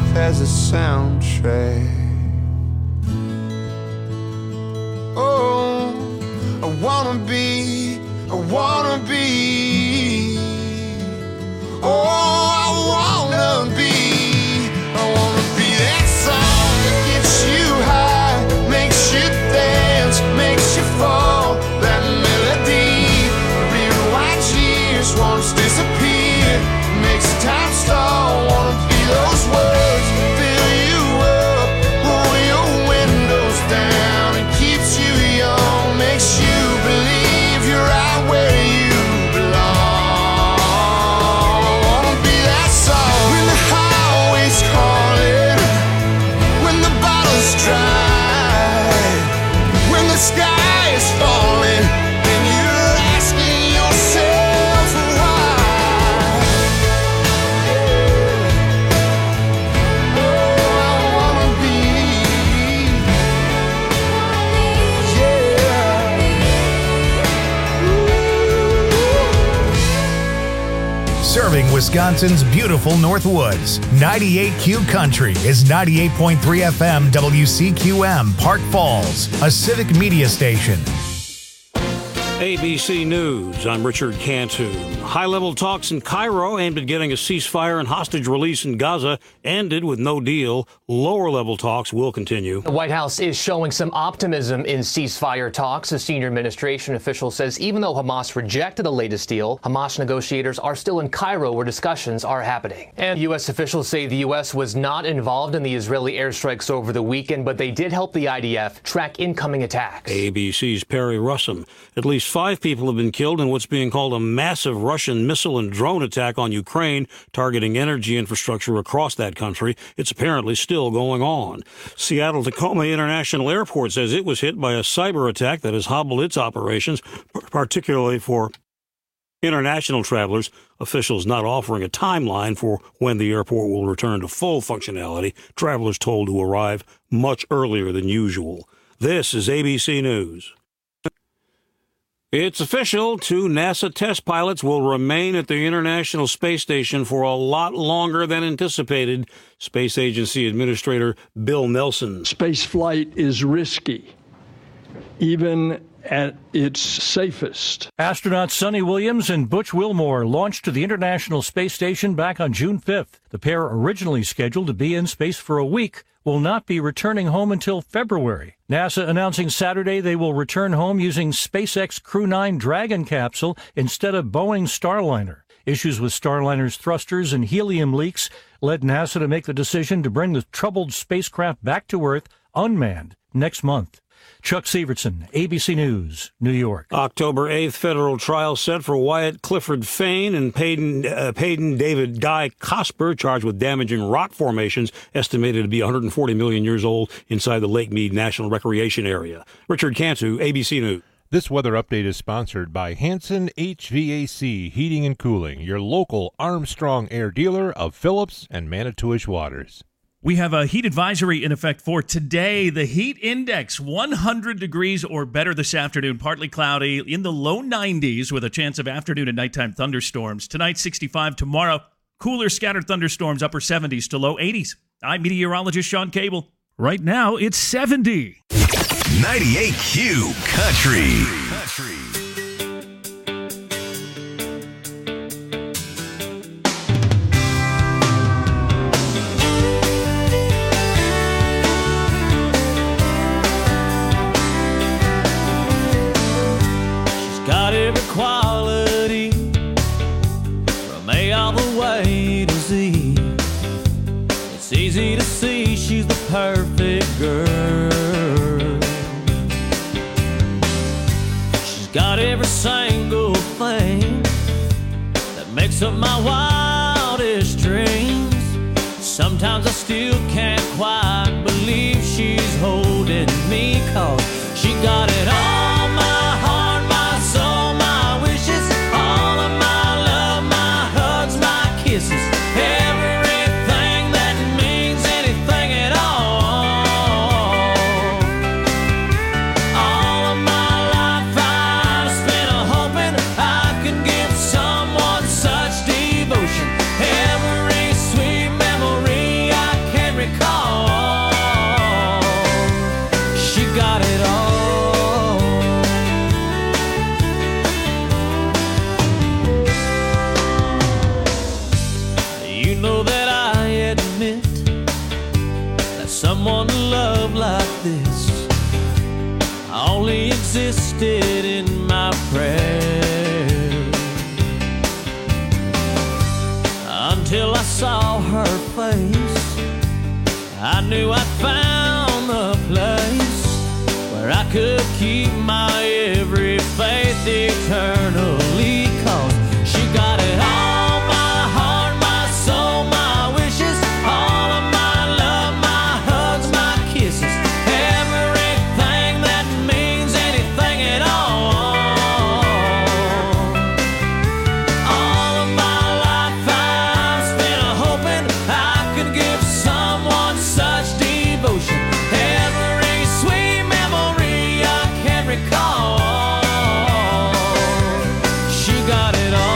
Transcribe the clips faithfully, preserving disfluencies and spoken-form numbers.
as a soundtrack. Oh, I wanna be, I wanna be. Oh, I wanna be, I wanna be that song that gets you high, makes you dance, makes you fall. That melody rewinds years, wants to disappear, makes time stall. Wanna be those words, fill you up, roll your windows down, and keeps you young, makes you believe you're right where you belong. I wanna be that song when the highway's calling, when the bottle's dry, when the sky is falling, and you're asking yourself why. Yeah. Oh, I wanna be. Yeah. Serving Wisconsin's beautiful North Woods, ninety-eight Q Country is ninety-eight point three F M W C Q M, Park Falls, a civic media station. A B C News, I'm Richard Cantu. High-level talks in Cairo aimed at getting a ceasefire and hostage release in Gaza ended with no deal. Lower-level talks will continue. The White House is showing some optimism in ceasefire talks. A senior administration official says even though Hamas rejected the latest deal, Hamas negotiators are still in Cairo where discussions are happening. And U S officials say the U S was not involved in the Israeli airstrikes over the weekend, but they did help the I D F track incoming attacks. A B C's Perry Russum. At least five people have been killed in what's being called a massive Russian missile and drone attack on Ukraine, targeting energy infrastructure across that country. It's apparently still going on. Seattle-Tacoma International Airport says it was hit by a cyber attack that has hobbled its operations, particularly for international travelers. Officials not offering a timeline for when the airport will return to full functionality. Travelers told to arrive much earlier than usual. This is A B C News. It's official. Two NASA test pilots will remain at the International Space Station for a lot longer than anticipated. Space Agency Administrator Bill Nelson. Space flight is risky, even at its safest. Astronauts Sonny Williams and Butch Wilmore launched to the International Space Station back on June fifth. The pair, originally scheduled to be in space for a week, will not be returning home until February. NASA announcing Saturday they will return home using SpaceX Crew nine Dragon capsule instead of Boeing's Starliner. Issues with Starliner's thrusters and helium leaks led NASA to make the decision to bring the troubled spacecraft back to Earth unmanned next month. Chuck Severson, A B C News, New York. October eighth, federal trial set for Wyatt Clifford Fain and Payden, uh, Payden David Guy Cosper, charged with damaging rock formations estimated to be one hundred forty million years old inside the Lake Mead National Recreation Area. Richard Cantu, A B C News. This weather update is sponsored by Hanson H V A C Heating and Cooling, your local Armstrong Air dealer of Phillips and Manitowish Waters. We have a heat advisory in effect for today. The heat index, one hundred degrees or better this afternoon. Partly cloudy in the low nineties with a chance of afternoon and nighttime thunderstorms. Tonight, sixty-five. Tomorrow, cooler scattered thunderstorms, upper seventies to low eighties. I'm meteorologist Sean Cable. Right now, it's seventy. ninety-eight Q Country. Country. Got every quality from A all the way to Z. It's easy to see she's the perfect girl. She's got every single thing that makes up my wildest dreams. Sometimes I still can't quite believe she's holding me, 'cause she got it all. Every sweet memory I can know that I admit that someone to love like this only existed in my prayers, until I saw her face. I knew I'd found the place where I could keep my every faith eternally, 'cause she got it all, my heart, my soul, my wishes, all of my love, my hugs, my kisses, everything that means anything at all. All of my life I've spent hoping I could give someone such devotion, every sweet memory I can recall. She got it all.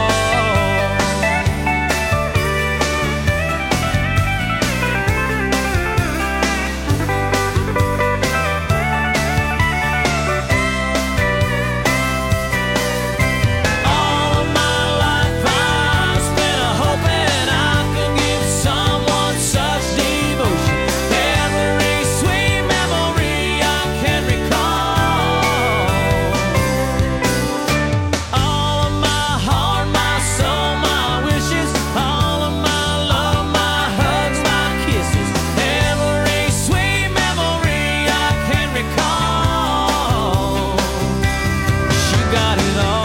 All of my life I've spent hoping I could give someone such devotion, every sweet memory I can recall. All of my heart, my soul, my wishes, all of my love, my hugs, my kisses, every sweet memory I can recall. She got it all.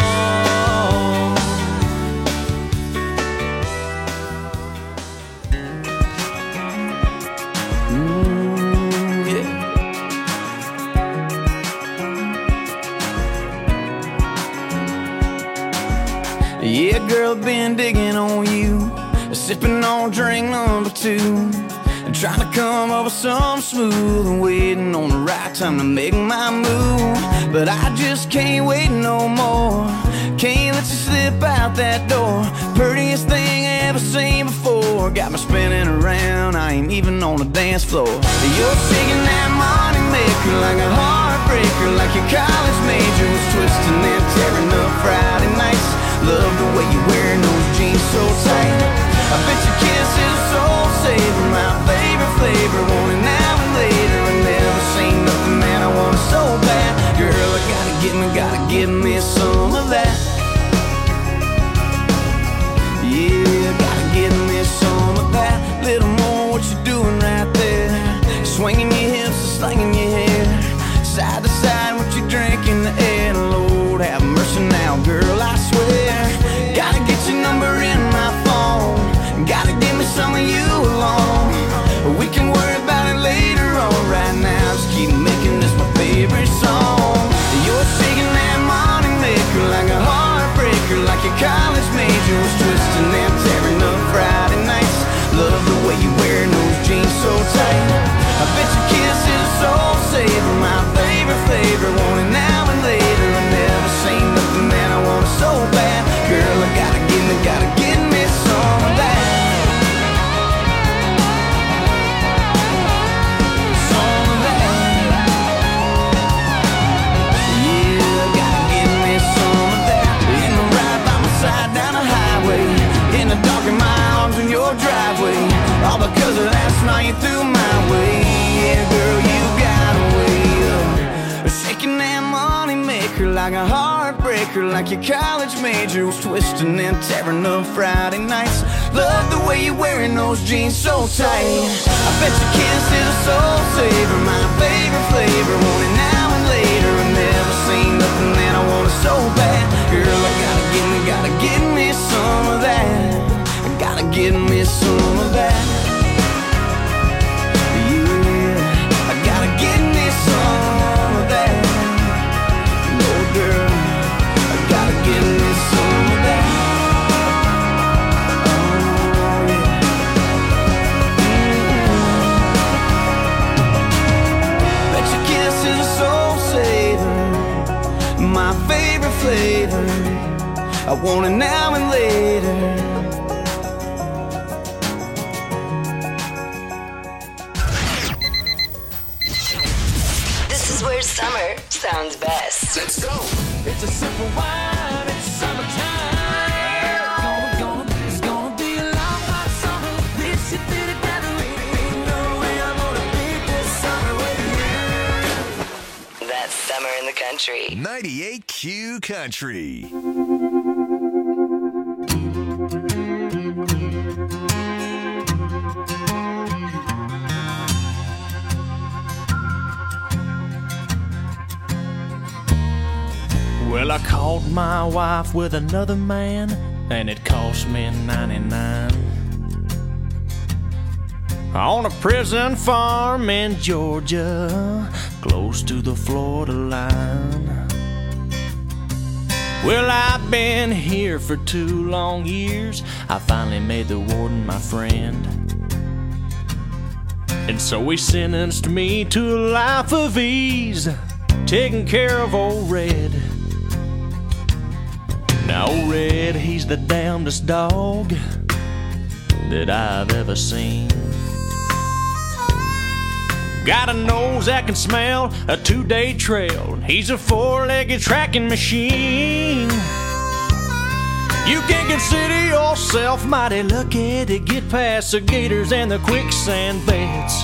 Mm, yeah. Yeah, girl, been digging on you, sipping on drink number two, trying to come up with something smooth and waiting on the right time to make my move. But I just can't wait no more, can't let you slip out that door. Prettiest thing I ever seen before, got me spinning around, I ain't even on the dance floor. You're shaking that money maker like a heartbreaker, like your college major was twisting and tearing up Friday nights. Love the way you wearing those jeans so tight. I bet your kiss is a soul saver, my favorite flavor. Want it now and later, I never seen nothing that I want so bad. Girl, I gotta get me, gotta give me some of that. Yeah, gotta give me some of that. Little more what you doing right there, swinging your hips and slinging your hair, side to side what you drink in the air. Lord have mercy now, girl, I swear. Gotta get your number in my phone, gotta give me some of you alone. We can worry about it later on, right now just keep making this my favorite song. You're shaking that money maker like a heartbreaker, like your college major was twisting and tearing up Friday nights. Love the way you wearing those jeans so tight. I bet your kiss is a soul saver, my favorite flavor. Want it now and later, I never seen nothing that I want so bad. Girl, I gotta give me, gotta give me some of that. Some of that. Yeah, gotta give me some of that. In the ride by my side down the highway, in the dark in my arms in your driveway, all because of last night you threw my way. Yeah, girl, you got a way of shaking that money maker like a heartbreaker, like your college major was twisting and tearing up Friday nights. Love the way you're wearing those jeans so tight. I bet your kiss is a soul saver, my favorite flavor. Want it now and later, I never seen nothing that I want so bad. Girl, I gotta give me, gotta give me some of that. I gotta give me some of that. Yeah, I gotta give me some of that. No, girl, I gotta give me some of that. Oh, yeah. Mm-hmm. Bet your kiss is a soul saver, my favorite flavor. I want it now and later. This is where summer sounds best. Let's go. It's a simple wine, it's summertime. Gonna, gonna, it's gonna be a long hot summer. Country. ninety-eight Q Country. Well, I caught my wife with another man, and it cost me ninety-nine. On a prison farm in Georgia, close to the Florida line. Well, I've been here for two long years. I finally made the warden my friend, and so he sentenced me to a life of ease, taking care of old Red. Now old Red, he's the damnedest dog that I've ever seen. Got a nose that can smell a two-day trail. He's a four-legged tracking machine. You can consider yourself mighty lucky to get past the gators and the quicksand beds.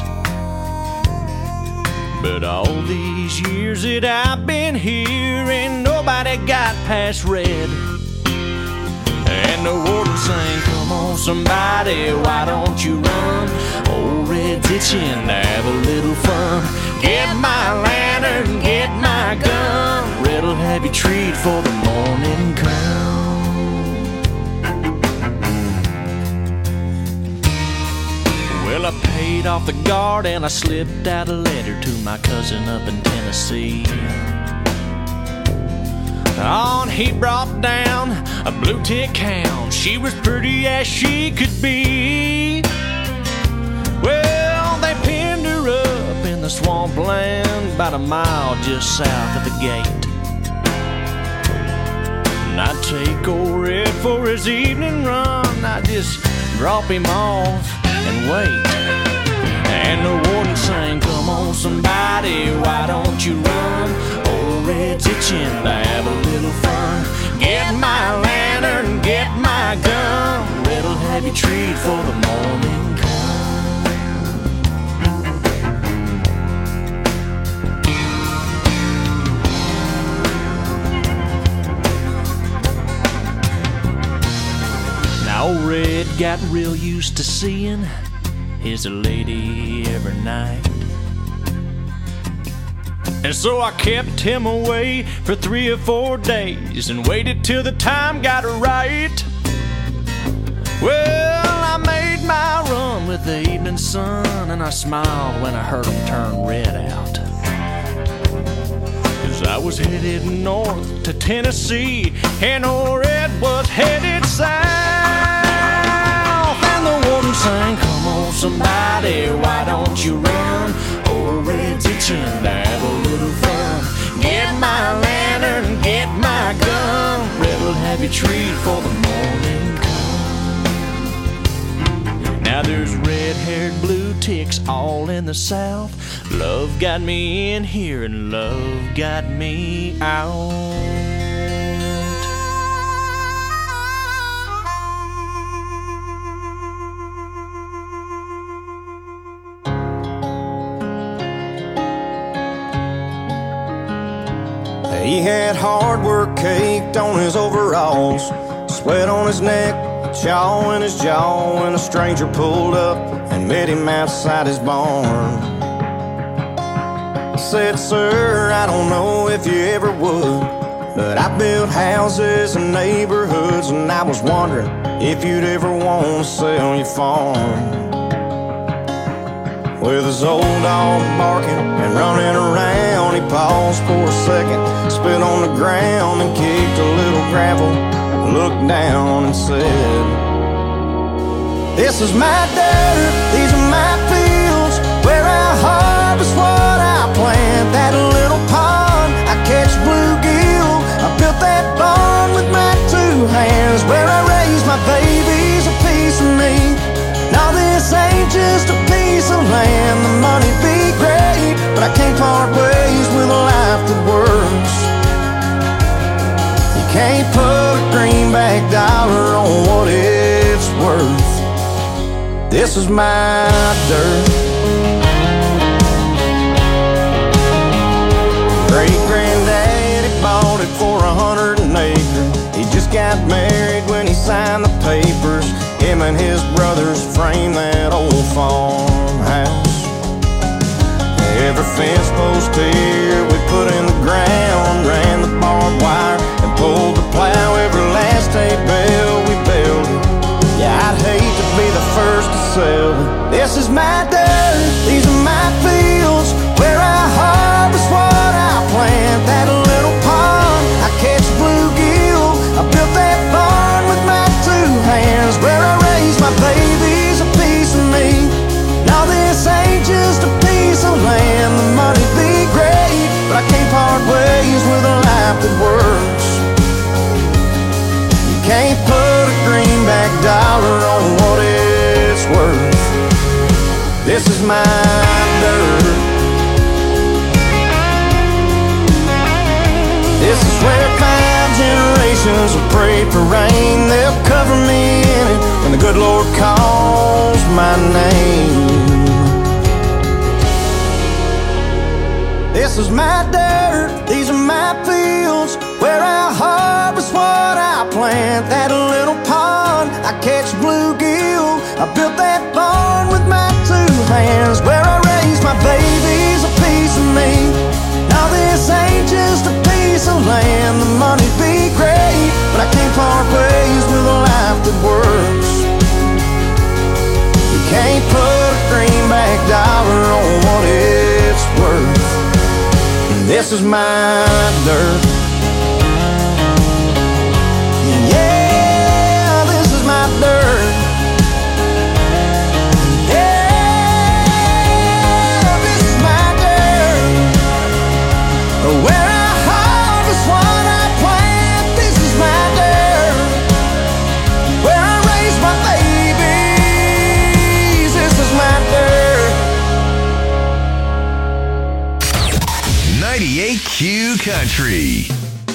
But all these years that I've been here, ain't nobody got past Red. And the warden sang, come on somebody, why don't you run? Old Red's itching to have a little fun. Get my lantern, get my gun. Red'll have you treat for the morning come. Well, I paid off the guard and I slipped out a letter to my cousin up in Tennessee. On he brought down a blue tick hound. She was pretty as she could be. Well, they pinned her up in the swampland about a mile just south of the gate. And I'd take old Red for his evening run. I'd just drop him off and wait. And the warden sang, come on somebody, why don't you run? Old Red's itching to have a little fun. Get my lantern, get my gun. Red'll have you treat for the morning come. Now old Red got real used to seeing his lady every night. And so I kept him away for three or four days and waited till the time got right. Well, I made my run with the evening sun, and I smiled when I heard him turn Red out. Cause I was headed north to Tennessee, and old Red was headed south. And the warden sang, come on somebody, why don't you run? Old Red's itching to have a little fun. Get my lantern, get my gun. Red'll have you treat for the morning come. Now there's red-haired blue ticks all in the south. Love got me in here and love got me out. He had hard work caked on his overalls, sweat on his neck, chaw in his jaw, when a stranger pulled up and met him outside his barn. He said, sir, I don't know if you ever would, but I built houses and neighborhoods, and I was wondering if you'd ever want to sell your farm. With his old dog barking and running around, he paused for a second, spit on the ground and kicked a little gravel, looked down and said, this is my dirt, these are my fields, where I harvest what I plant. That little pond, I catch bluegill, I built that barn with my two hands, where I raise my babies, a piece of me. Now this ain't just a piece of land, the money be great, but I can't part ways with a life that works. You can't put a greenback dollar on what it's worth. This is my dirt. Great granddad it for a hundred an acre. He just got married when he signed the papers. Him and his brothers framed that old farmhouse. Every fence post here we put in the ground, ran the barbed wire and pulled the plow. Every last hay bale we built it. Yeah, I'd hate to be the first to sell it. This is my dirt, these are my fields, where I harvest what I plant. That little pond, I catch bluegill. I built that barn with my two hands, where I raise my babies, a piece of me. Now this ain't just a piece of land. The money be great, but I can't part ways with a life that works. You can't put a greenback dollar on what it's worth. This is my dirt. This is where five generations have prayed for rain. They'll cover me in it when the good Lord calls my name. This is my dirt, these are my fields, where I harvest what I plant. That little pond, I catch bluegill. I built that barn with my two hands, where I raise my babies, a piece of me. Now this ain't just a piece of land. The money be great, but I can't part ways with a life that works. You can't put a greenback dollar on what it's worth. This is my dirt. Yeah, this is my dirt. Yeah, this is my dirt. Where I harvest what I plant. This is my dirt. Where I raise my babies. This is my dirt. ninety-eight Q Country.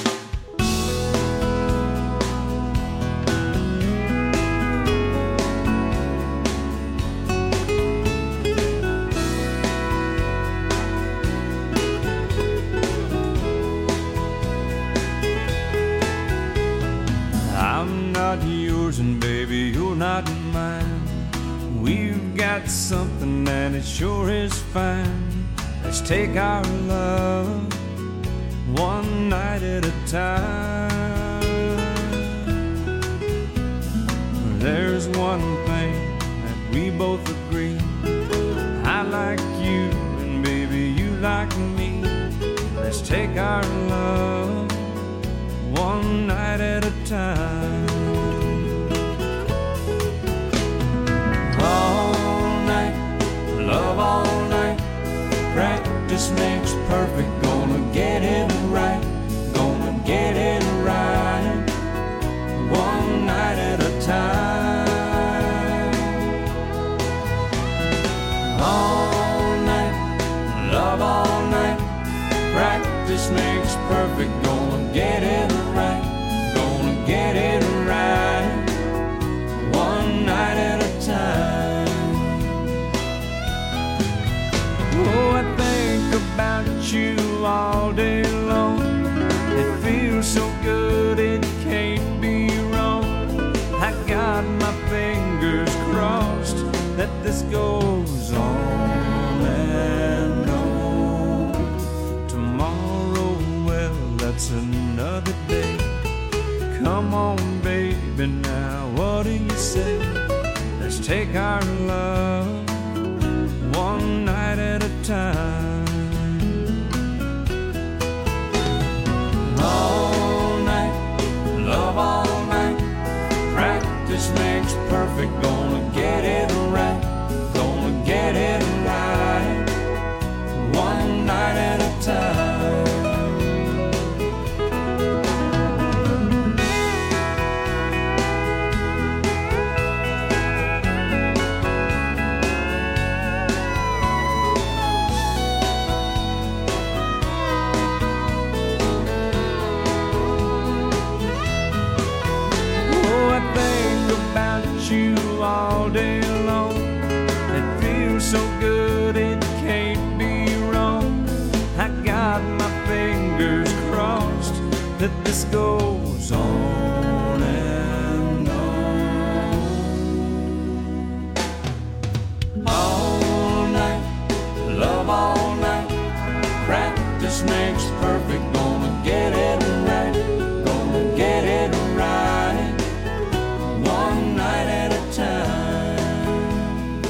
I'm not yours and baby, you're not mine. We've got something and it sure is fine. Let's take our love one night at a time. There's one thing that we both agree. I like you and baby you like me. Let's take our love one night at a time. All night, love all night. Practice makes perfect, gonna get it right, gonna get it right, one night at a time. All night, love all night, practice makes perfect, gonna get it right, gonna get it right, one night at a time. Oh, I think about you all day long. It feels so good, it can't be wrong. I got my fingers crossed that this goes on and on. Tomorrow, well, that's another day. Come on, baby, now what do you say? Let's take our love one night at a time. All night, love all night. Practice makes perfect, gonna get it right, gonna get it right, one night at a time. You all day long. It feels so good, it can't be wrong. I got my fingers crossed that list goes on and on. All night, love all night. Practice makes perfect. Gonna get it right. Gonna get it right. One night at a time.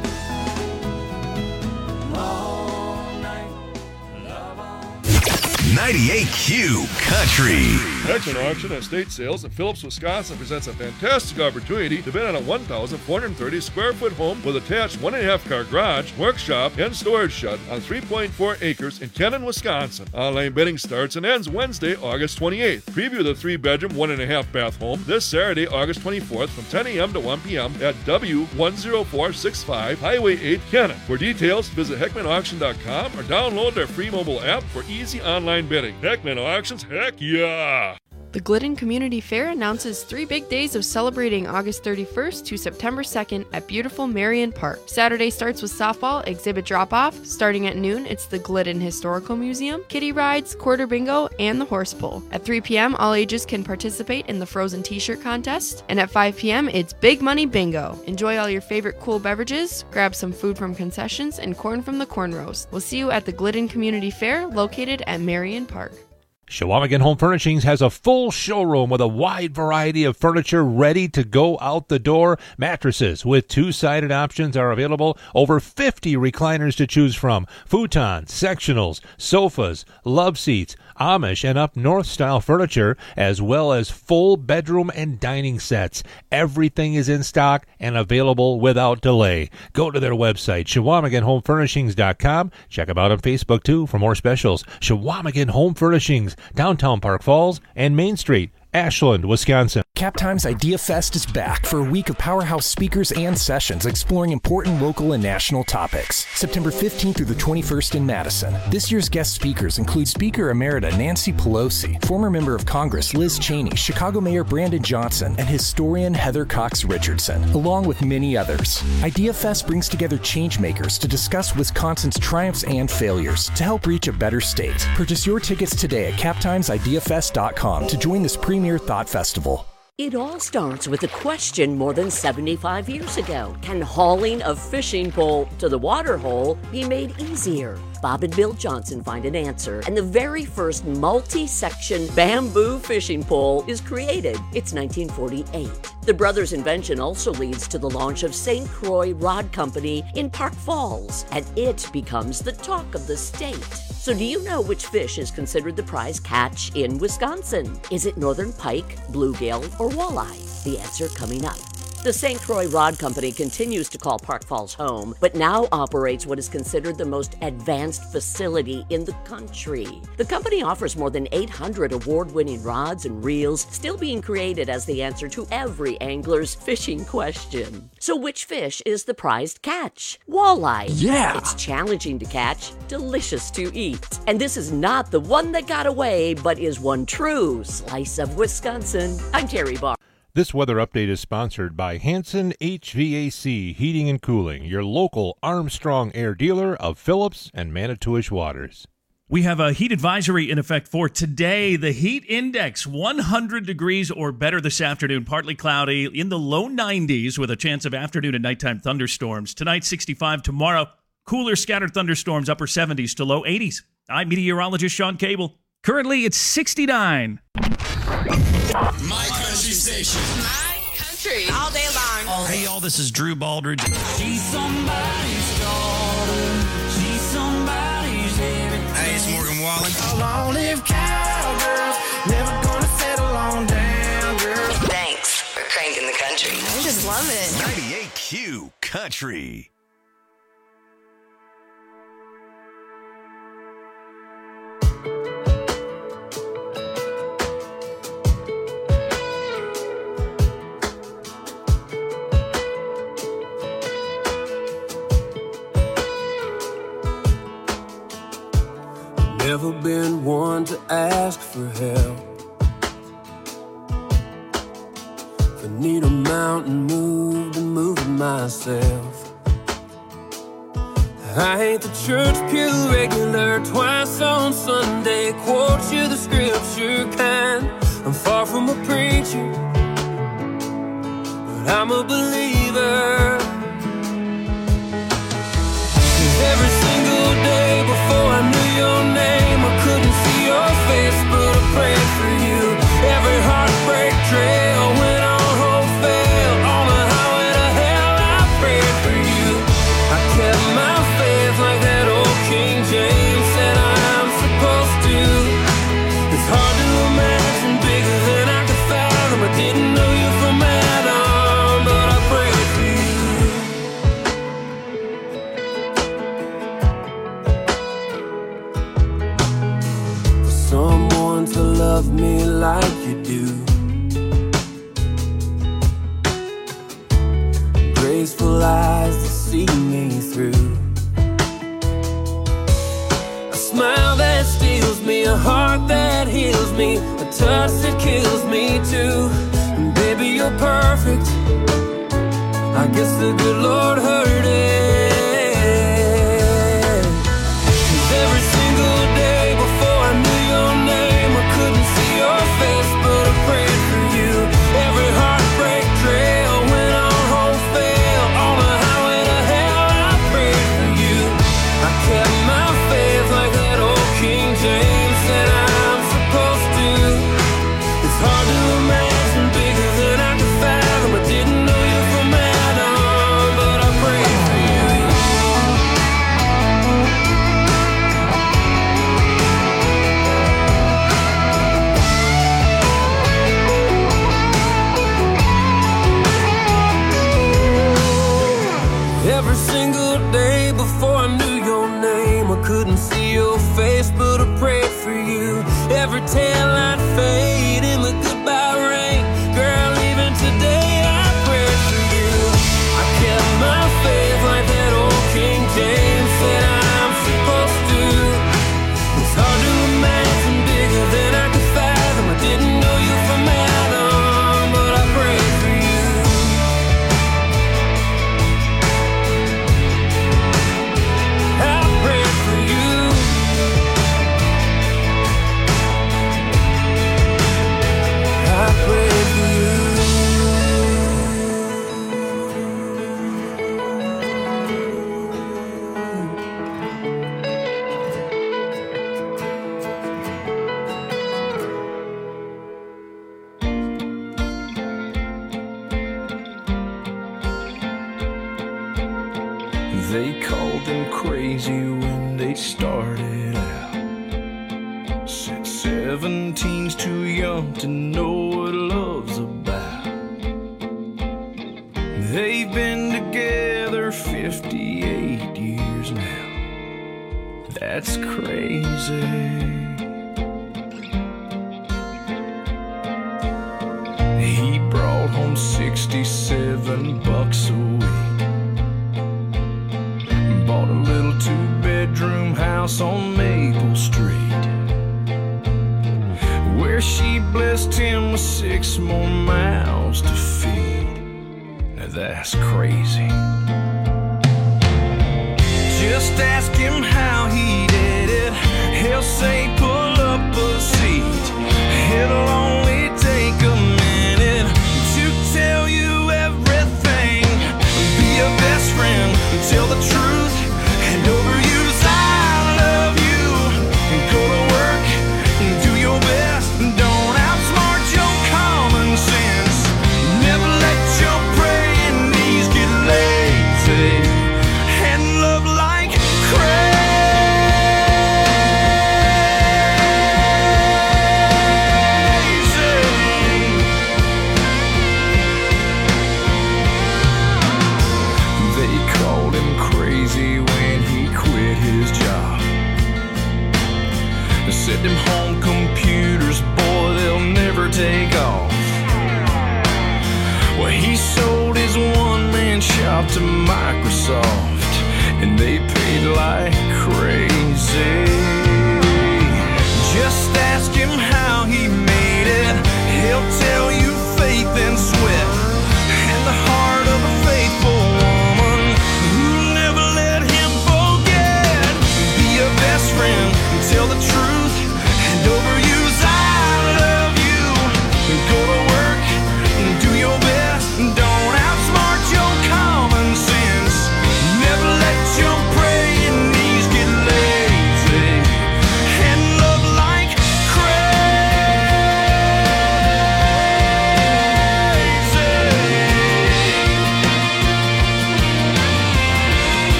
All night, love all night. ninety-eight Q Country. Heckman Auction and Estate Sales in Phillips, Wisconsin presents a fantastic opportunity to bid on a one thousand four hundred thirty square foot home with attached one and a half car garage, workshop, and storage shed on three point four acres in Kennon, Wisconsin. Online bidding starts and ends Wednesday, August twenty-eighth. Preview the three bedroom, one and a half bath home this Saturday, August twenty-fourth from ten a.m. to one p.m. at W one zero four six five Highway eight, Kennon. For details, visit Heckman Auction dot com or download their free mobile app for easy online bidding. Heckman Auctions, heck yeah! The Glidden Community Fair announces three big days of celebrating August thirty-first to September second at beautiful Marion Park. Saturday starts with softball exhibit drop-off. Starting at noon, it's the Glidden Historical Museum, kiddie rides, quarter bingo, and the horse pull. At three p.m., all ages can participate in the Frozen T-shirt contest. And at five p.m., it's Big Money Bingo. Enjoy all your favorite cool beverages, grab some food from concessions, and corn from the corn roast. We'll see you at the Glidden Community Fair, located at Marion Park. Chequamegon Home Furnishings has a full showroom with a wide variety of furniture ready to go out the door. Mattresses with two-sided options are available. Over fifty recliners to choose from. Futons, sectionals, sofas, love seats, Amish and up north style furniture, as well as full bedroom and dining sets. Everything is in stock and available without delay. Go to their website, Chequamegon Home Furnishings dot com. Check them out on Facebook too for more specials. Chequamegon Home Furnishings, downtown Park Falls and Main Street, Ashland, Wisconsin. Captime's Idea Fest is back for a week of powerhouse speakers and sessions exploring important local and national topics. September fifteenth through the twenty-first in Madison. This year's guest speakers include Speaker Emerita Nancy Pelosi, former member of Congress Liz Cheney, Chicago Mayor Brandon Johnson, and historian Heather Cox Richardson, along with many others. Idea Fest brings together changemakers to discuss Wisconsin's triumphs and failures to help reach a better state. Purchase your tickets today at captimes idea fest dot com to join this premier thought festival. It all starts with a question more than seventy-five years ago. Can hauling a fishing pole to the water hole be made easier? Bob and Bill Johnson find an answer, and the very first multi-section bamboo fishing pole is created. It's nineteen forty-eight. The brothers' invention also leads to the launch of Saint Croix Rod Company in Park Falls, and it becomes the talk of the state. So do you know which fish is considered the prize catch in Wisconsin? Is it northern pike, bluegill, or walleye? The answer coming up. The Saint Croix Rod Company continues to call Park Falls home, but now operates what is considered the most advanced facility in the country. The company offers more than eight hundred award-winning rods and reels, still being created as the answer to every angler's fishing question. So which fish is the prized catch? Walleye. Yeah! It's challenging to catch, delicious to eat. And this is not the one that got away, but is one true slice of Wisconsin. I'm Terry Barr. This weather update is sponsored by Hanson H V A C Heating and Cooling, your local Armstrong Air dealer of Phillips and Manitowish Waters. We have a heat advisory in effect for today. The heat index, one hundred degrees or better this afternoon. Partly cloudy in the low nineties with a chance of afternoon and nighttime thunderstorms. Tonight, sixty-five. Tomorrow, cooler scattered thunderstorms, upper seventies to low eighties. I'm meteorologist Sean Cable. Currently, it's sixty-nine. My country station. My country. All day long. Hey, y'all, this is Drew Baldridge. She's somebody's daughter. She's somebody's everything. Hey, it's Morgan Wallen. A long-lived cowgirl. Never gonna settle on down, girl. Thanks for cranking the country. I just love it. ninety-eight Q Country. Never been one to ask for help. If I need a mountain moved, and move it myself. I ain't the church pew regular, twice on Sunday, quote you the scripture kind. I'm far from a preacher, but I'm a believer. 'Cause every single day before I knew your name, I couldn't see your face, but I prayed for you. Every heartbreak trail went on hope fail. On the highway to hell, I prayed for you. I kept my faith like that old King James said I'm supposed to. It's hard to imagine bigger than I could fathom. I didn't know you from Adam, but I prayed for you. For someone to love me like you do, graceful eyes to see me through, a smile that steals me, a heart that heals me, a touch that kills me too. And baby, you're perfect. I guess the good Lord heard it. 'Cause every single day before I knew your name, I couldn't see your face, but I prayed for you. Every heartbreak trail went on hope fail. On the highway to hell, I prayed for you. I kept my faith like that old King James said I'm supposed to. It's hard to imagine bigger than I could fathom. I didn't know you from Adam, but I prayed for you. Every single day before I knew your name, I couldn't see your face, but I prayed for you. Every tail I'd fade in the goodbye rain. Girl, even today I prayed for you. I kept my faith like that old King James said I'm supposed to. It's hard to imagine bigger than I could fathom. I didn't know you from Adam, but I prayed for you. I prayed for you. I prayed for you. They called them crazy when they started out. Said seventeen's too young to know what love's about. They've been together fifty-eight years now. That's crazy. He brought home sixty-seven bucks a week. Bought a little two-bedroom house on Maple Street, where she blessed him with six more mouths to feed. Now that's crazy. Just ask him how he did it. He'll say pull up a seat. It'll only take a minute to tell you everything. Be a best friend, tell the truth, and overuse I love you. Go to work and do your best. Don't outsmart your common sense. Never let your praying knees get lazy. And love like crazy. They called him crazy when he quit his job. They said them home computers, boy, they'll never take off. Well, he sold his one-man shop to Microsoft, and they paid like crazy. Just ask him how he made it. He'll tell you faith and sweat, and the heart of a faithful woman who never let him forget. Be a best friend, tell the truth, and overuse I love you.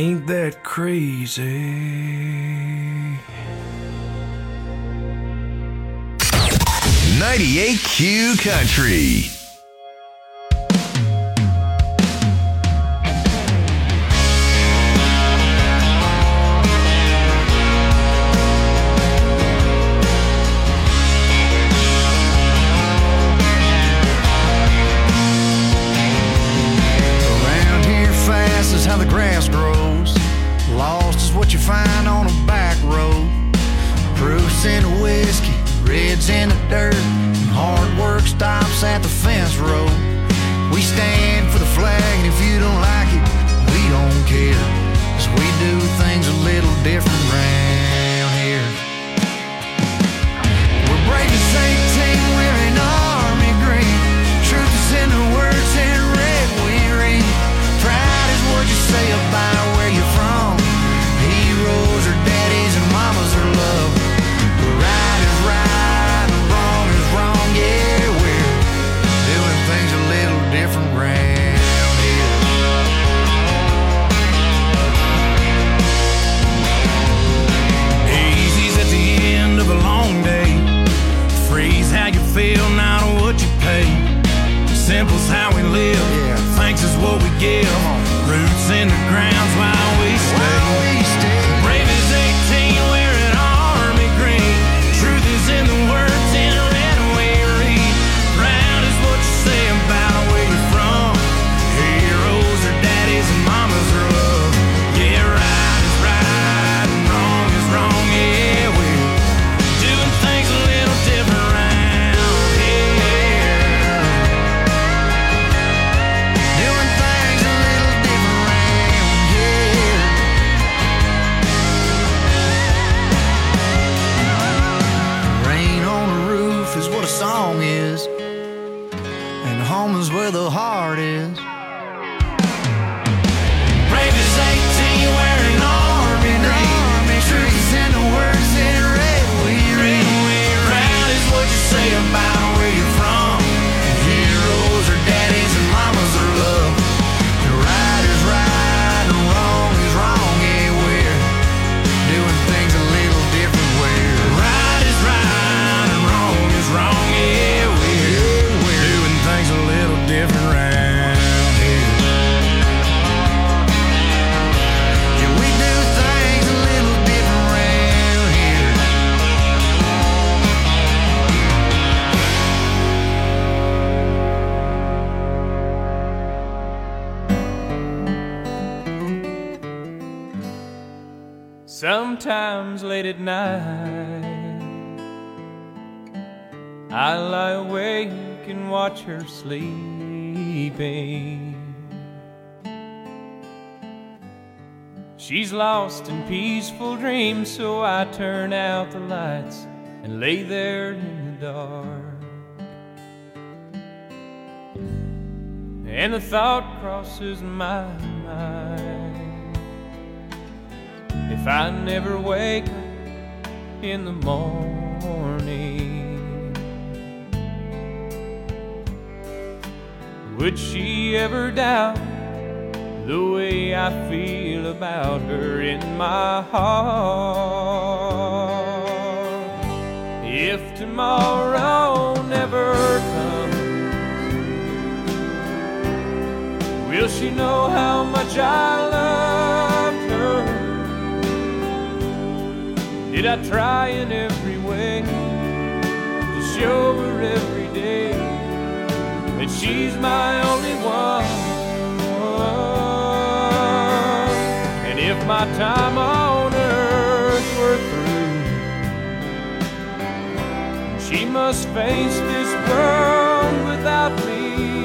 Ain't that crazy? ninety-eight Q Country. Around here fast is how the grass grows. Lost is what you find on a back road. Proofs in the whiskey, reds in the dirt, and hard work stops at the fence road. We stand for the flag, and if you don't like it, we don't care, 'cause we do things a little different round here. We're brave as eighteen, wearing army green. Truth is in the words in red we read. Pride is what you say about where you're from. Heroes are daddies and mamas are love. Right is right and wrong is wrong, yeah, we're doing things a little different round here. Easy's at the end of a long day. Free's how you feel, not what you pay. Simple's how we live, yeah. Thanks is what we give. Roots in the ground's why we stay. Why we stay. Brave as eighteen, wearing army green. Truth is in the words in red we read. Proud is what you say about where you're from. Heroes are daddies and mamas are love. Yeah, right is right and wrong is wrong. Yeah, we're doing things a little different round here. Doing things a little different round here. Rain on the roof is what a song is, and home is where the heart is. Brave as eighteen, wearing army green. Truth in the words in red we read. Proud is what you say about where you're from. Heroes are daddies and mamas are love. Right is right and wrong is wrong. Yeah, we're doing things a little different. Where right is right and wrong is wrong. Yeah, we're, we're doing things a little different round here. Yeah, we do things a little different round here. Sometimes late at night I lie awake and watch her sleeping. She's lost in peaceful dreams, so I turn out the lights and lay there in the dark. And the thought crosses my mind, if I never wake up in the morning, would she ever doubt the way I feel about her in my heart? If tomorrow never comes, will she know how much I loved her? Did I try in every way to show her every day that she's my only one? And if my time on earth were through, she must face this world without me,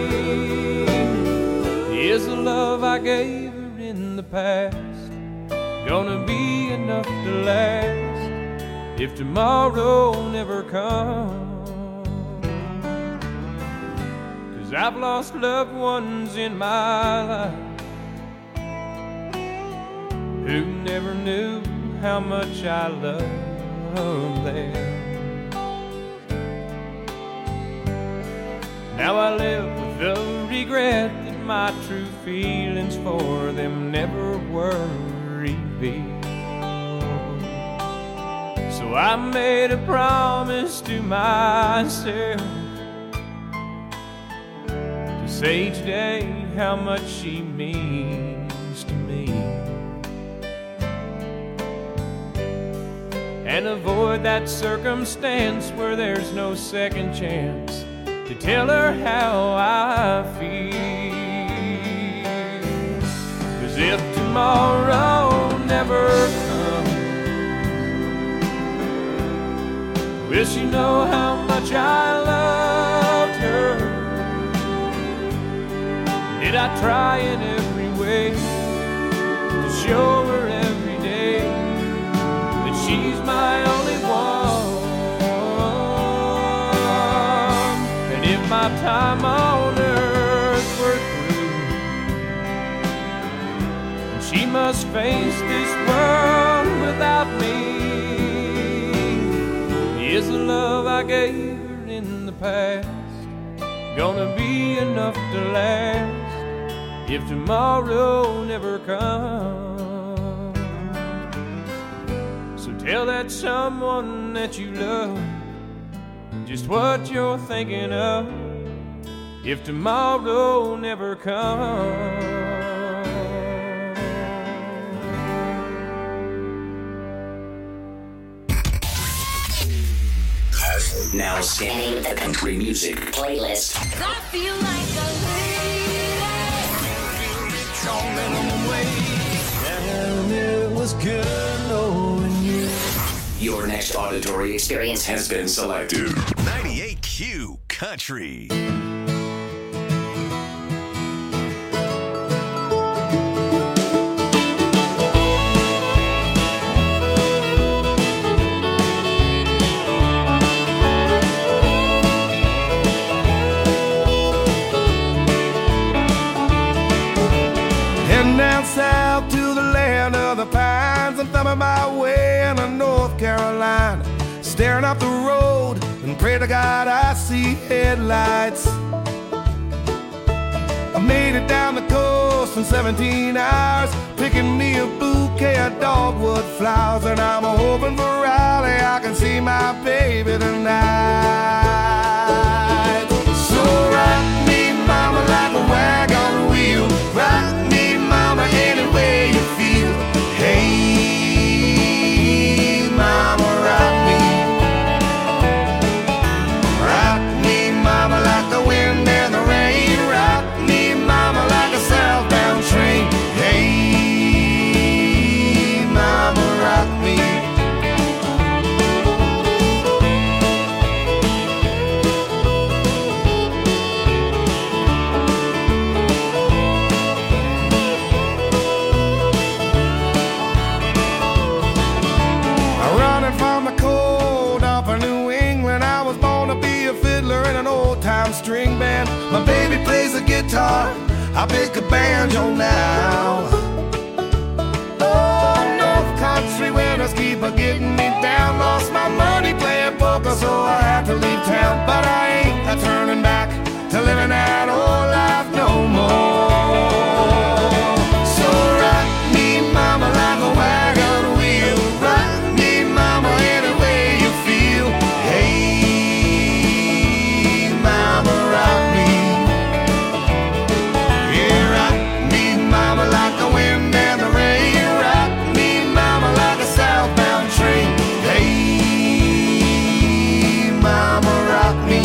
is the love I gave her in the past gonna be enough to last if tomorrow never comes? 'Cause I've lost loved ones in my life who never knew how much I loved them. Now I live with the regret that my true feelings for them never were revealed. So I made a promise to myself to say each day how much she means to me, and avoid that circumstance where there's no second chance to tell her how I feel. 'Cause if tomorrow never comes, will she know how much I loved her? Did I try in every way to show her every day that she's my only one? And if my time on earth were through, and she must face this world without me, is the love I gave her in the past gonna be enough to last if tomorrow never comes? So tell that someone that you love just what you're thinking of if tomorrow never comes. Now scanning the country music playlist. I feel like a And it was good knowing you. Your next auditory experience has been selected. ninety-eight Q Country. Down south to the land of the pines, I'm thumbing my way into North Carolina, staring up the road and pray to God I see headlights. I made it down the coast in seventeen hours, picking me a bouquet of dogwood flowers, and I'm hoping for Raleigh I can see my baby tonight. So rock me, mama, like a wagon wheel. Rock me, mama, any way you feel. Hey, mama, rock me. Rock me, mama, like the wind and the rain. Rock me, mama, like a southbound train. Hey, mama, rock me. String band, my baby plays the guitar, I pick a banjo now. Oh, North Country winters keep a getting me down. Lost my money playing poker, so I had to leave town. But I ain't a turning back to living that old life no more. So rock me, mama, like a wagon wheel. Rock me, mama, any way you feel. Hey, like the wind and the rain. Rock me, mama, like a southbound train. Hey, mama, rock me.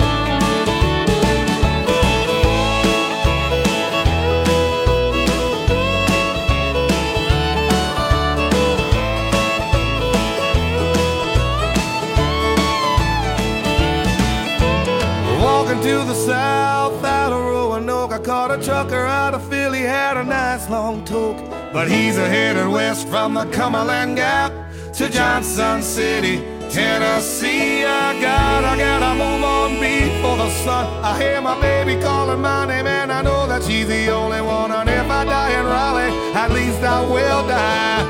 Walking to the south out of Roanoke, I caught a trucker out of Philly, had a nice long toke. But he's a headed west from the Cumberland Gap to Johnson City, Tennessee. I gotta, gotta move on before the sun. I hear my baby calling my name, and I know that she's the only one. And if I die in Raleigh, at least I will die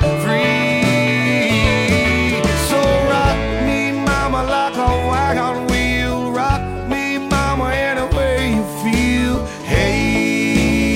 free. So rock me, mama, like a wagon wheel. Rock me, mama, any way you feel. Hey,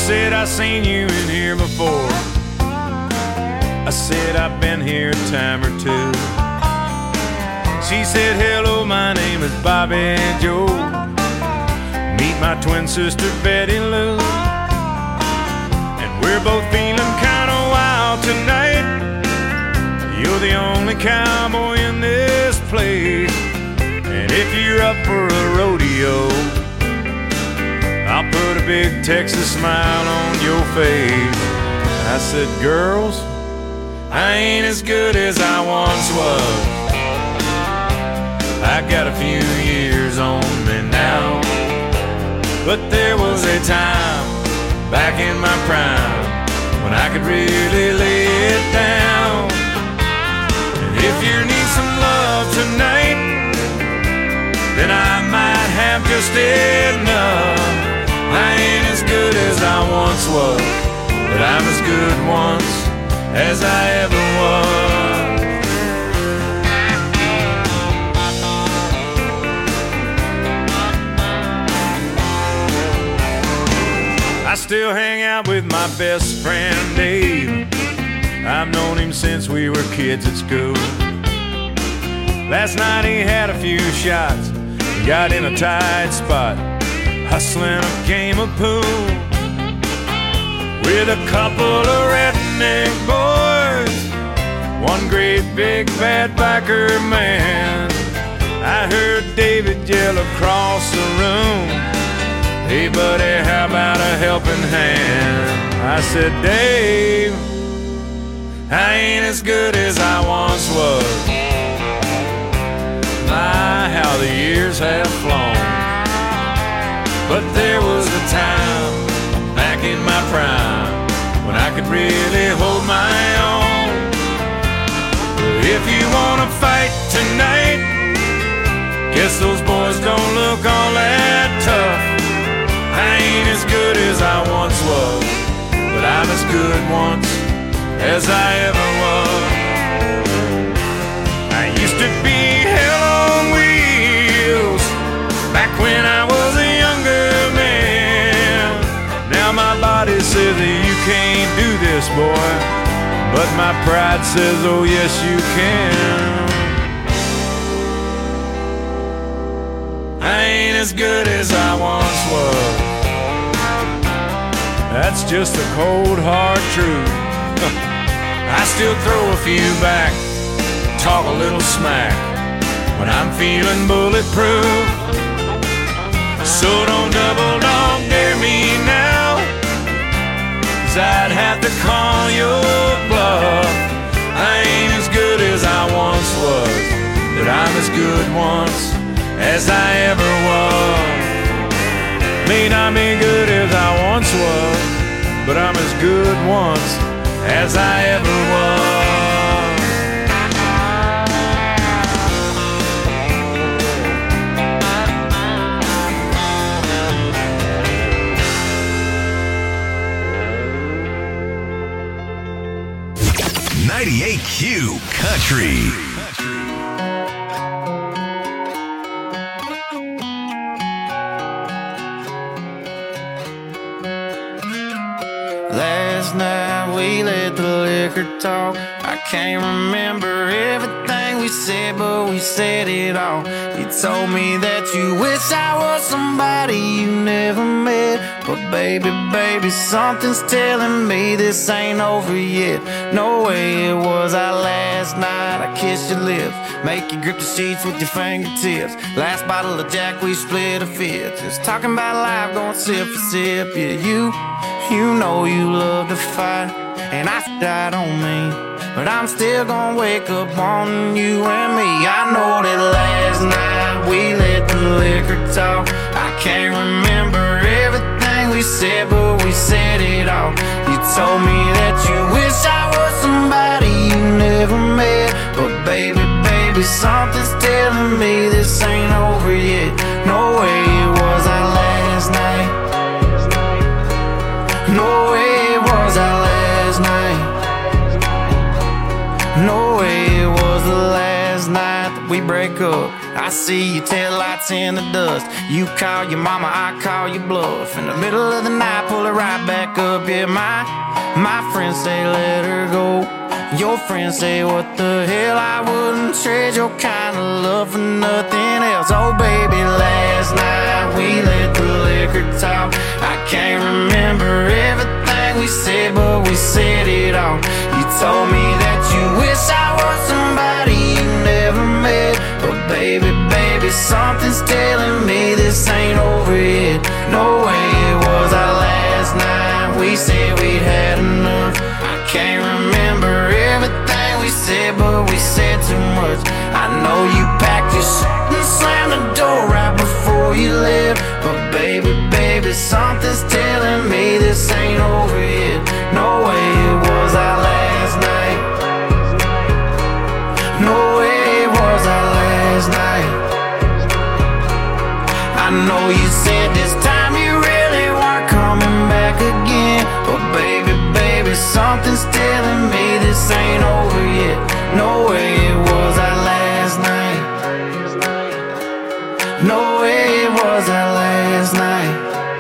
said, I seen you in here before. I said, I've been here a time or two. She said, hello, my name is Bobby Joe. Meet my twin sister, Betty Lou. And we're both feeling kind of wild tonight. You're the only cowboy in this place. And if you're up for a rodeo, I'll put a big Texas smile on your face. I said, girls, I ain't as good as I once was. I got a few years on me now, but there was a time back in my prime when I could really lay it down. And if you need some love tonight, then I might have just enough. I ain't as good as I once was, but I'm as good once as I ever was. I still hang out with my best friend Dave. I've known him since we were kids at school. Last night he had a few shots, got in a tight spot, hustling a game of pool with a couple of redneck boys, one great big bad biker man. I heard David yell across the room, hey buddy, how about a helping hand? I said, Dave, I ain't as good as I once was. My, how the years have flown. But there was a time back in my prime when I could really hold my own. If you wanna fight tonight, guess those boys don't look all that tough. I ain't as good as I once was, but I'm as good once as I ever was. I used to be hell on wheels back when I was a younger man. Now my body says that you can't do this, boy, but my pride says, oh yes you can. I ain't as good as I once was. That's just the cold hard truth. I still throw a few back, talk a little smack when I'm feeling bulletproof. So don't double dog dare me now, 'cause I'd have to call your bluff. I ain't as good as I once was, but I'm as good once as I ever was. May not be good as I once was, but I'm as good once as I ever was. ninety-eight Q Country. Last night we let the liquor talk. I can't remember everything we said, but we said it all. You told me that you wish I was somebody you never met, but baby, baby, something's telling me this ain't over yet. No way it was our last night. I kissed your lips, make you grip the sheets with your fingertips. Last bottle of Jack, we split a fifth. Just talking about life, going sip for sip. Yeah, you You know you love to fight, and I died on me, but I'm still gonna wake up on you and me. I know that last night we let the liquor talk. I can't remember everything we said, but we said it all. You told me that you wish I was somebody you never met, but baby, baby, something's telling me this ain't over yet. No way it was our last night. No way it was our last night. No way it was the last night that we break up. I see your taillights in the dust. You call your mama, I call your bluff. In the middle of the night, pull her right back up. Yeah, my, my friends say let her go. Your friends say what the hell, I wouldn't trade your kind of love for nothing else. Oh baby, last night we let the liquor talk. I can't remember everything we said, but we said it all. You told me that you wish I was somebody you never met. But baby, baby, something's telling me this ain't over yet. No way it was our last night. We said we'd had enough. I can't remember everything we said, but we said too much. I know you packed your shit and slammed the door right before you left. But baby, baby, something's telling me this ain't over yet. No way it was our last night. No way it was our last night. I know you said this time you really weren't coming back again. But baby, baby, something's telling me this ain't over yet. No way it was our last night. No way it was our last night.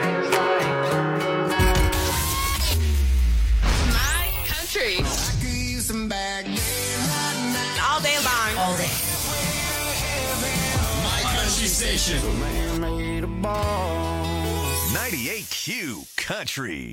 My country. All day long. All day. My country station. ninety-eight Q Country.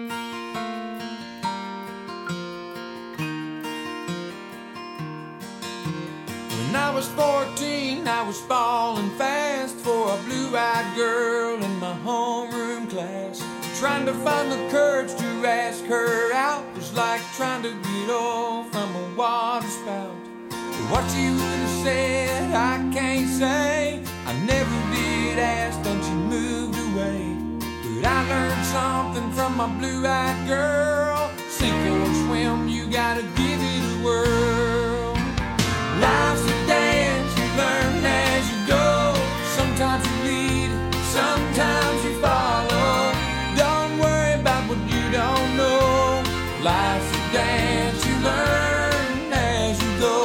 When I was fourteen, I was falling fast for a blue-eyed girl in my homeroom class. Trying to find the courage to ask her out was like trying to get off from a water spout. What you would have said, I can't say. I never did ask, then she moved away. But I learned something from my blue-eyed girl. Sink or swim, you gotta give it a whirl. Life's a dance, you learn as you go. Sometimes you lead, sometimes you follow. Don't worry about what you don't know. Life's a dance, you learn as you go.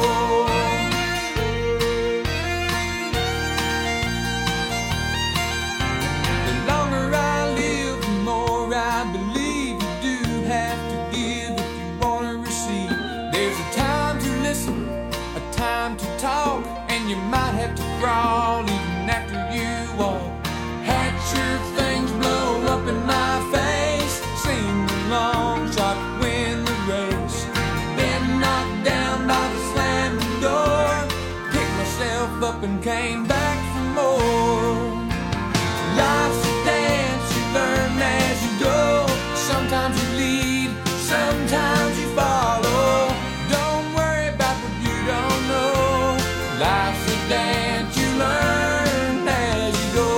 The longer I live, the more I believe you do have to give if you want to receive. There's a time to listen, a time to talk, and you might have to crawl even after you walk. Had your things blow up in my face, sing along, shot to win the race. Been knocked down by the slamming door, picked myself up and came back for more. Life's a dance, you learn as you go. Sometimes you lead, sometimes you follow. Don't worry about what you don't know. Life's a dance, you learn as you go.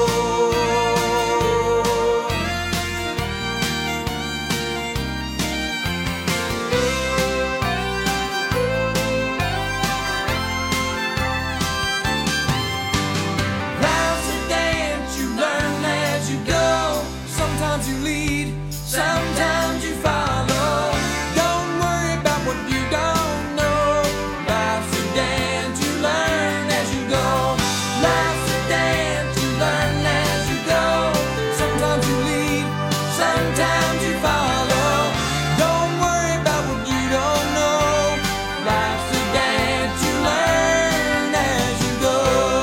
Life's a dance, you learn as you go. Sometimes you lead, sometimes you follow. Don't worry about what you don't know. Life's a dance, you learn as you go. Life's a dance, you learn as you go. Sometimes you lead, sometimes you follow. Don't worry about what you don't know. Life's a dance, you learn as you go.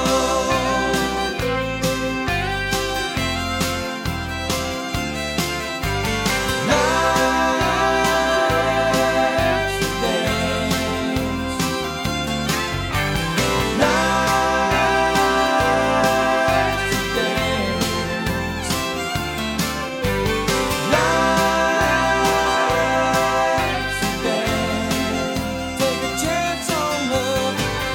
Take a chance on love.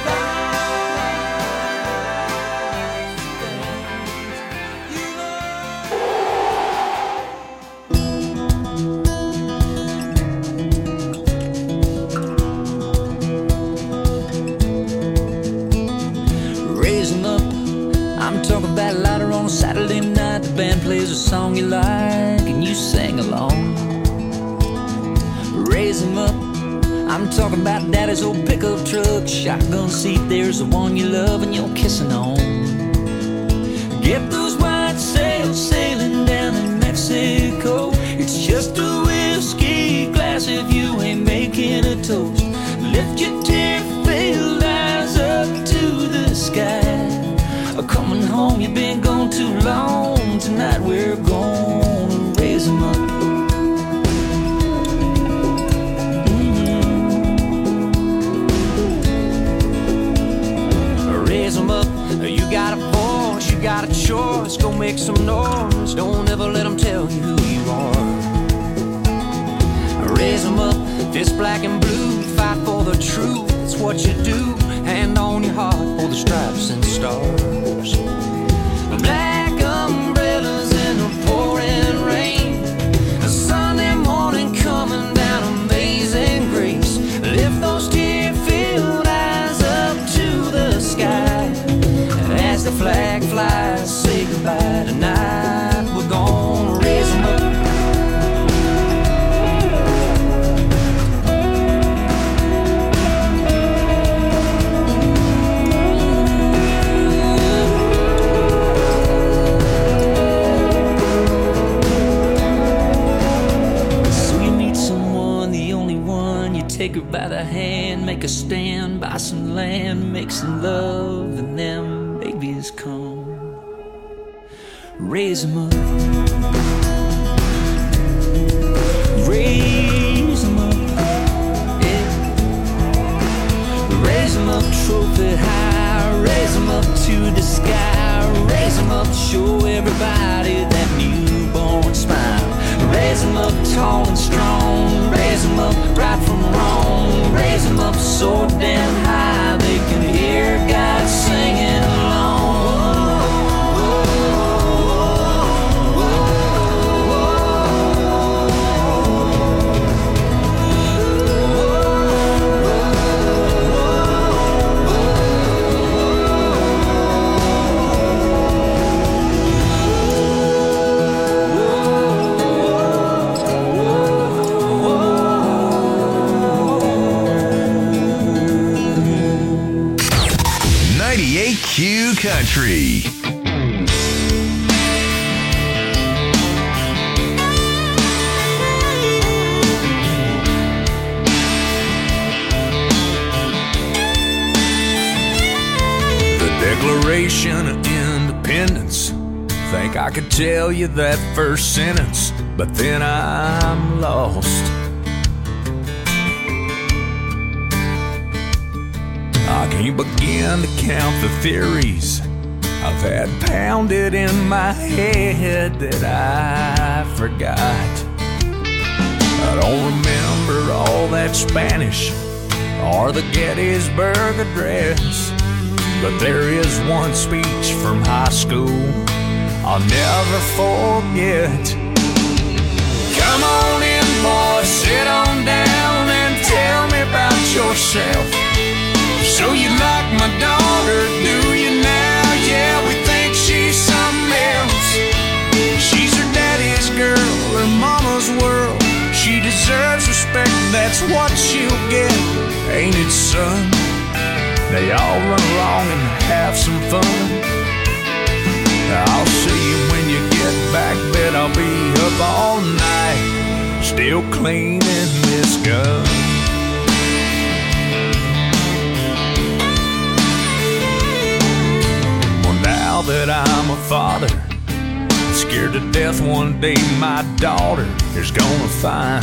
Raise 'em up. I'm talking about louder on a Saturday night. The band plays a song you like and you sing along. Raise 'em up. I'm talking about daddy's old pickup truck, shotgun seat, there's the one you love and you're kissing on. Get those white sails sailing down in Mexico. It's just a whiskey glass if you ain't making a toast. Lift your tear-filled eyes up to the sky. Coming home, you've been gone too long. Tonight we're gonna raise them up. Mm-hmm. Raise them up. You got a voice, you got a choice. Go make some noise. Don't ever let them tell you who you are. Raise them up. Fist black and blue. Fight for the truth. It's what you do. Hand on your heart for the stripes and stars. Black umbrellas in the pouring rain. A Sunday morning coming down Amazing Grace. Lift those tear-filled eyes up to the sky. As the flag flies, say goodbye tonight. We're gonna raise them up. Take her by the hand, make a stand, buy some land, make some love, and them babies come. Raise them up. Raise them up. Yeah. Raise them up, trophy high. Raise them up to the sky. Raise them up, show everybody that newborn smile. Raise them up tall and strong. Raise them up right from wrong. Raise them up so damn high they can hear God singing along. Q Country. The Declaration of Independence. Think I could tell you that first sentence, but then I'm lost. I can't begin to count the theories I've had pounded in my head that I forgot. I don't remember all that Spanish or the Gettysburg Address, but there is one speech from high school I'll never forget. Come on in, boys, sit on down and tell me about yourself. So you like my daughter, do you now? Yeah, we think she's something else. She's her daddy's girl, her mama's world. She deserves respect, that's what she'll get. Ain't it, son? They all run along and have some fun. I'll see you when you get back, bet I'll be up all night, still cleaning this gun. Now that I'm a father, scared to death one day my daughter is gonna find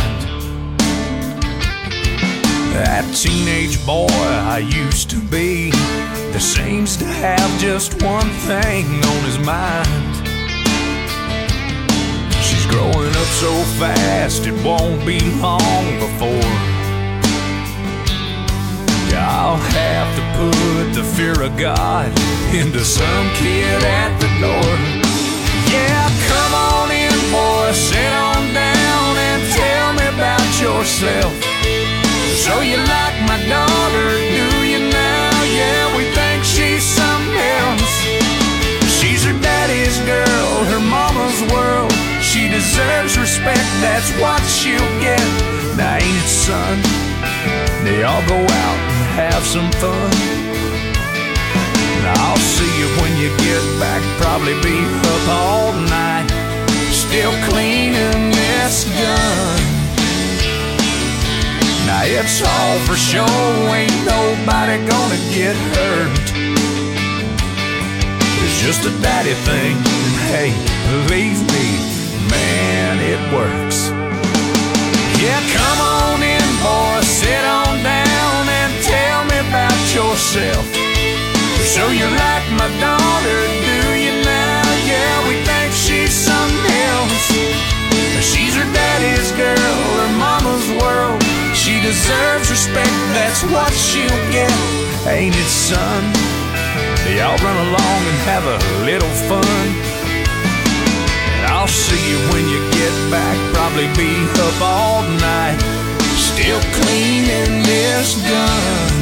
that teenage boy I used to be that seems to have just one thing on his mind. She's growing up so fast it won't be long before I'll have to put the fear of God into some kid at the door. Yeah, come on in, boy, sit on down and tell me about yourself. So you like my daughter, do you now? Yeah, we think she's something else. She's her daddy's girl, her mama's world. She deserves respect, that's what she'll get. Now ain't it, son? They all go out and have some fun. Now I'll see you when you get back. Probably be up all night, still cleaning this gun. Now it's all for show, ain't nobody gonna get hurt. It's just a daddy thing, and hey, believe me, man, it works. Yeah, come on in, boy, sit on down and tell me about yourself. So you like my daughter, do you now? Yeah, we think she's something else. She's her daddy's girl, her mama's world. She deserves respect, that's what she'll get. Ain't it, son? Y'all run along and have a little fun. And I'll see you when you get back. Probably be up all night, still cleaning this gun.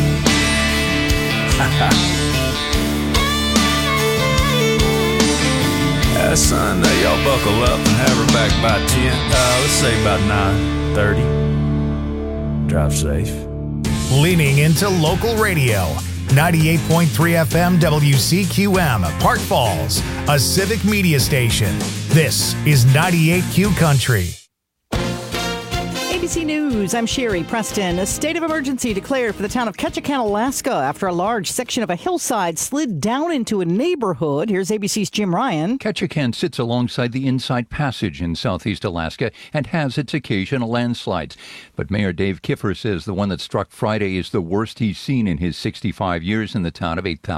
Uh, son, uh, y'all buckle up and have her back by ten. Uh, let's say about nine thirty. Drive safe. Leaning into local radio. ninety-eight point three F M W C Q M, Park Falls, a civic media station. This is ninety-eight Q Country. A B C News, I'm Sherry Preston. A state of emergency declared for the town of Ketchikan, Alaska, after a large section of a hillside slid down into a neighborhood. Here's A B C's Jim Ryan. Ketchikan sits alongside the Inside Passage in southeast Alaska and has its occasional landslides. But Mayor Dave Kiffer says the one that struck Friday is the worst he's seen in his sixty-five years in the town of eight thousand.